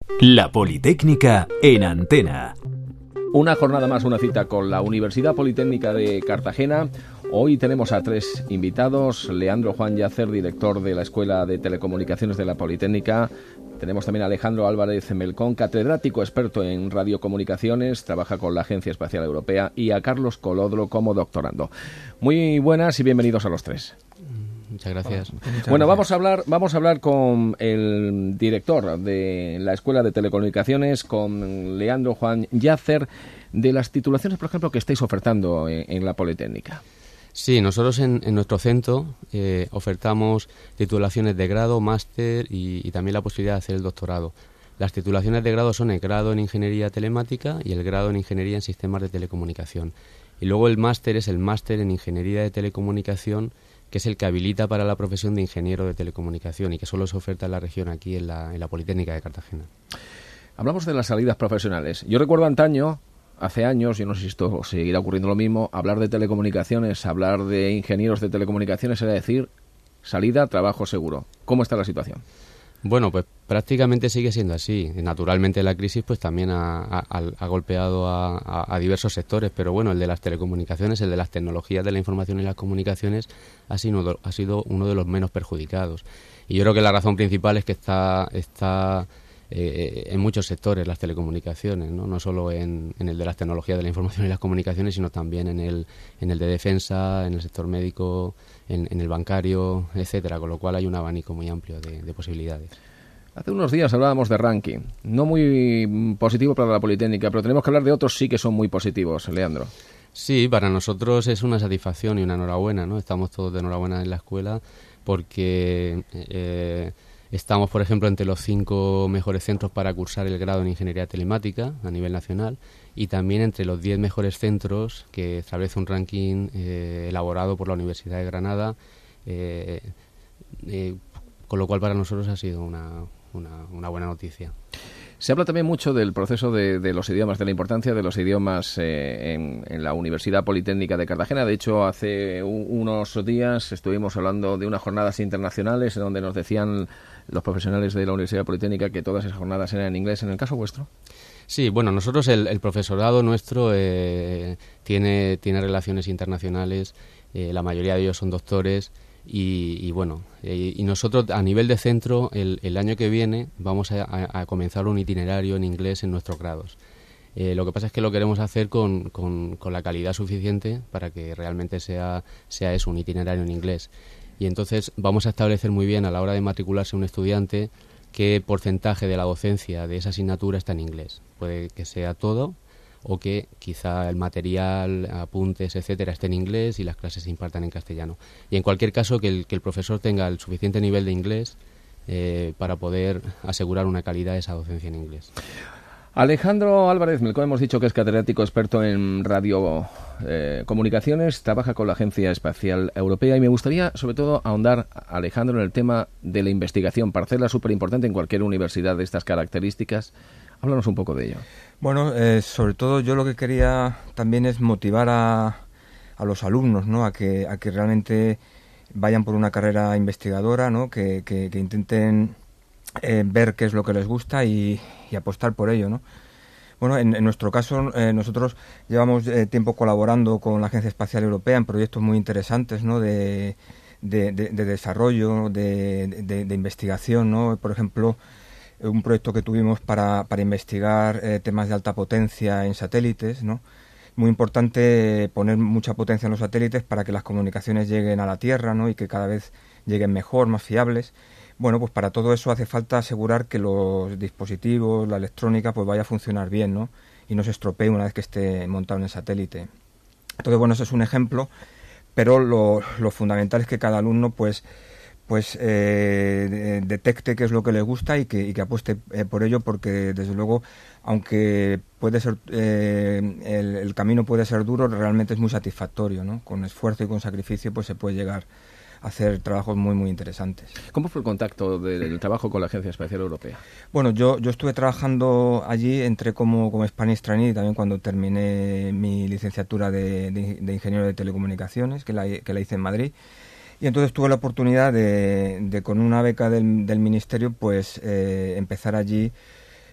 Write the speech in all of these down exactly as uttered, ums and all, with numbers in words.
La Politécnica en Antena. Una jornada más, una cita con la Universidad Politécnica de Cartagena. Hoy tenemos a tres invitados: Leandro Juan Llàcer, director de la Escuela de Telecomunicaciones de la Politécnica. Tenemos también a Alejandro Álvarez Melcón, catedrático experto en radiocomunicaciones, trabaja con la Agencia Espacial Europea, y a Carlos Colodro como doctorando. Muy buenas y bienvenidos a los tres. Muchas gracias. Muchas bueno, gracias. Vamos a hablar, vamos a hablar con el director de la Escuela de Telecomunicaciones, con Leandro Juan Llàcer, de las titulaciones, por ejemplo, que estáis ofertando en, en la Politécnica. Sí, nosotros en, en nuestro centro eh, ofertamos titulaciones de grado, máster y, y también la posibilidad de hacer el doctorado. Las titulaciones de grado son el grado en Ingeniería Telemática y el grado en Ingeniería en Sistemas de Telecomunicación. Y luego el máster es el máster en Ingeniería de Telecomunicación, que es el que habilita para la profesión de ingeniero de telecomunicación y que solo se oferta en la región, aquí en la, en la Politécnica de Cartagena. Hablamos de las salidas profesionales. Yo recuerdo antaño, hace años, yo no sé si esto seguirá ocurriendo lo mismo, hablar de telecomunicaciones, hablar de ingenieros de telecomunicaciones era decir salida, trabajo seguro. ¿Cómo está la situación? Bueno, pues prácticamente sigue siendo así. Naturalmente la crisis pues también ha, ha, ha golpeado a, a, a diversos sectores, pero bueno, el de las telecomunicaciones, el de las tecnologías de la información y las comunicaciones ha sido, ha sido uno de los menos perjudicados. Y yo creo que la razón principal es que está, está eh, en muchos sectores las telecomunicaciones, ¿no? No solo en, en el de las tecnologías de la información y las comunicaciones, sino también en el, en el de defensa, en el sector médico, en, en el bancario, etcétera, con lo cual hay un abanico muy amplio de, de posibilidades. Hace unos días hablábamos de ranking, no muy positivo para la Politécnica, pero tenemos que hablar de otros sí que son muy positivos, Leandro. Sí, para nosotros es una satisfacción y una enhorabuena, ¿no? Estamos todos de enhorabuena en la escuela porque eh, estamos, por ejemplo, entre los cinco mejores centros para cursar el grado en Ingeniería Telemática a nivel nacional y también entre los diez mejores centros que establece un ranking eh, elaborado por la Universidad de Granada, eh, eh, con lo cual para nosotros ha sido una, una, una buena noticia. Se habla también mucho del proceso de, de los idiomas, de la importancia de los idiomas eh, en, en la Universidad Politécnica de Cartagena. De hecho, hace u- unos días estuvimos hablando de unas jornadas internacionales en donde nos decían los profesionales de la Universidad Politécnica que todas esas jornadas eran en inglés. ¿En el caso vuestro? Sí, bueno, nosotros el, el profesorado nuestro eh, tiene, tiene relaciones internacionales, eh, la mayoría de ellos son doctores. Y, y bueno, eh, y nosotros a nivel de centro el, el año que viene vamos a, a, a comenzar un itinerario en inglés en nuestros grados. Eh, lo que pasa es que lo queremos hacer con, con, con la calidad suficiente para que realmente sea, sea eso, un itinerario en inglés. Y entonces vamos a establecer muy bien a la hora de matricularse un estudiante qué porcentaje de la docencia de esa asignatura está en inglés. Puede que sea todo, o que quizá el material, apuntes, etcétera, esté en inglés y las clases se impartan en castellano. Y en cualquier caso, que el, que el profesor tenga el suficiente nivel de inglés eh, para poder asegurar una calidad de esa docencia en inglés. Alejandro Álvarez Melcón, hemos dicho que es catedrático experto en radiocomunicaciones, eh, trabaja con la Agencia Espacial Europea, y me gustaría sobre todo ahondar, Alejandro, en el tema de la investigación, parcela súper importante en cualquier universidad de estas características. Háblanos un poco de ello. Bueno, eh, sobre todo yo lo que quería también es motivar a, a los alumnos, ¿no? A que, a que realmente vayan por una carrera investigadora, ¿no? Que, que, que intenten eh, ver qué es lo que les gusta y, y apostar por ello, ¿no? Bueno, en, en nuestro caso eh, nosotros llevamos eh, tiempo colaborando con la Agencia Espacial Europea en proyectos muy interesantes, ¿no? De, de, de, de desarrollo, de, de, de investigación, ¿no? Por ejemplo, un proyecto que tuvimos para, para investigar eh, temas de alta potencia en satélites, ¿no? Muy importante poner mucha potencia en los satélites para que las comunicaciones lleguen a la Tierra, ¿no? Y que cada vez lleguen mejor, más fiables. Bueno, pues para todo eso hace falta asegurar que los dispositivos, la electrónica, pues vaya a funcionar bien, ¿no? Y no se estropee una vez que esté montado en el satélite. Entonces, bueno, ese es un ejemplo, pero lo, lo fundamental es que cada alumno, pues, pues eh, detecte qué es lo que le gusta y que, y que apueste eh, por ello, porque desde luego, aunque puede ser eh, el, el camino puede ser duro, realmente es muy satisfactorio, ¿no? Con esfuerzo y con sacrificio pues se puede llegar a hacer trabajos muy muy interesantes. ¿Cómo fue el contacto del trabajo con la Agencia Espacial Europea? Bueno, yo, yo estuve trabajando allí, entré como, como Spanish Trainee también cuando terminé mi licenciatura de, de, de Ingeniero de Telecomunicaciones, que la, que la hice en Madrid. Y entonces tuve la oportunidad de, de con una beca del, del Ministerio, pues eh, empezar allí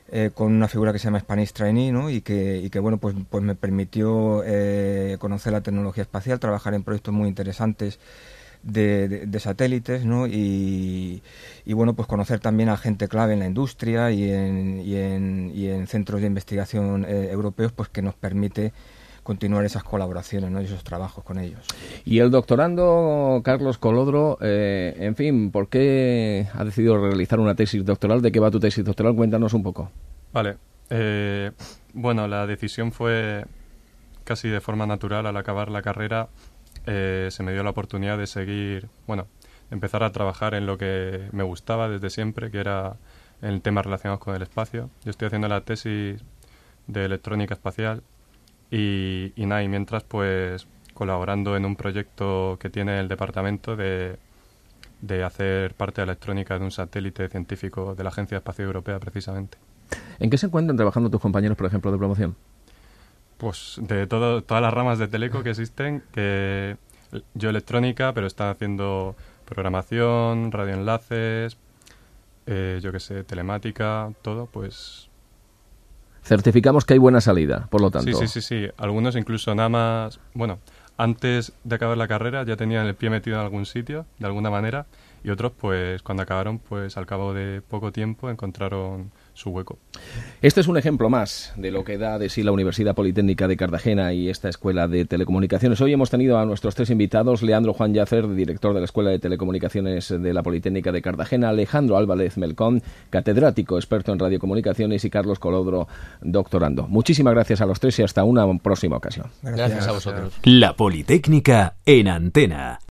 eh, con una figura que se llama Spanish Trainee, ¿no? Y que, y que bueno, pues, pues me permitió eh, conocer la tecnología espacial, trabajar en proyectos muy interesantes de, de, de satélites, ¿no? Y, y bueno, pues conocer también a gente clave en la industria y en, y en, y en centros de investigación eh, europeos, pues que nos permite continuar esas colaboraciones, ¿no? Y esos trabajos con ellos. Y el doctorando Carlos Colodro, eh, en fin, ¿por qué ha decidido realizar una tesis doctoral? ¿De qué va tu tesis doctoral? Cuéntanos un poco. Vale. Eh, bueno, la decisión fue casi de forma natural. Al acabar la carrera eh, se me dio la oportunidad de seguir, bueno, empezar a trabajar en lo que me gustaba desde siempre, que era en temas relacionados con el espacio. Yo estoy haciendo la tesis de electrónica espacial y, y nada, y mientras pues colaborando en un proyecto que tiene el departamento de, de hacer parte de la electrónica de un satélite científico de la Agencia Espacial Europea, precisamente. ¿En qué se encuentran trabajando tus compañeros, por ejemplo, de promoción? Pues de todo, todas las ramas de teleco que existen, que yo electrónica, pero están haciendo programación, radioenlaces, eh, yo qué sé, telemática, todo, pues... Certificamos que hay buena salida, por lo tanto. Sí, sí, sí, sí. Algunos incluso nada más... Bueno, antes de acabar la carrera ya tenían el pie metido en algún sitio, de alguna manera, y otros, pues, cuando acabaron, pues, al cabo de poco tiempo encontraron su hueco. Este es un ejemplo más de lo que da de sí la Universidad Politécnica de Cartagena y esta Escuela de Telecomunicaciones. Hoy hemos tenido a nuestros tres invitados: Leandro Juan Yacer, director de la Escuela de Telecomunicaciones de la Politécnica de Cartagena; Alejandro Álvarez Melcón, catedrático experto en radiocomunicaciones; y Carlos Colodro, doctorando. Muchísimas gracias a los tres y hasta una próxima ocasión. Gracias, gracias a vosotros. La Politécnica en Antena.